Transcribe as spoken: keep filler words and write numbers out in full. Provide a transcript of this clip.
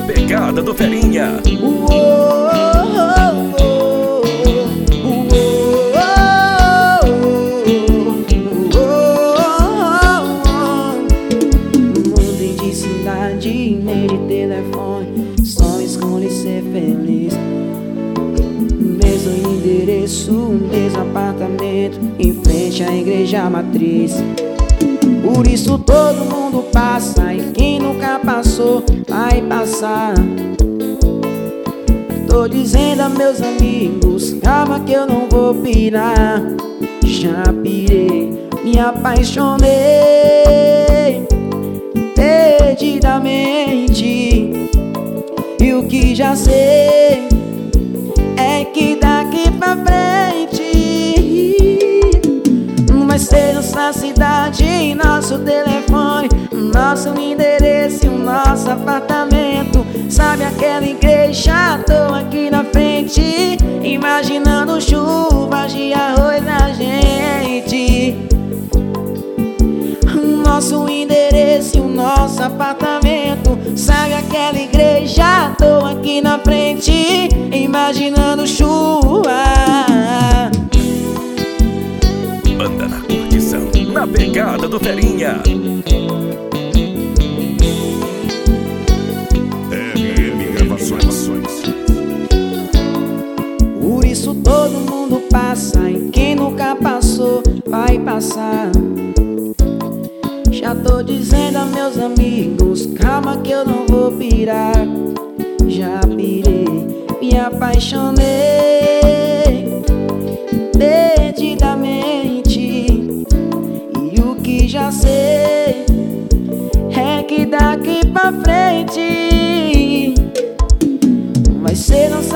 pegada do Ferinha. Mudei de cidade, nem de telefone, só escolhi ser feliz. Mesmo endereço, mesmo apartamento, em frente à igreja matriz. Por isso todo mundo passa, e quem nunca passou vai passar. Tô dizendo a meus amigos, calma que eu não vou pirar. Já pirei, me apaixonei perdidamente. E o que já sei é que daqui pra frente vai ser nossa cidade, nosso telefone, nosso endereço e o nosso apartamento. Sabe aquela igreja? Tô aqui na frente, imaginando chuvas de arroz na gente. Nosso endereço e o nosso apartamento. Sabe aquela igreja? Tô aqui na frente, imaginando chuva. Banda na curtição, na pegada do Ferinha. R M Gravações. Por isso todo mundo passa, e quem nunca passou vai passar. Já tô dizendo a meus amigos, calma que eu não vou pirar. Já pirei, me apaixonei perdidamente. E o que já sei é que daqui pra frente vai ser nossa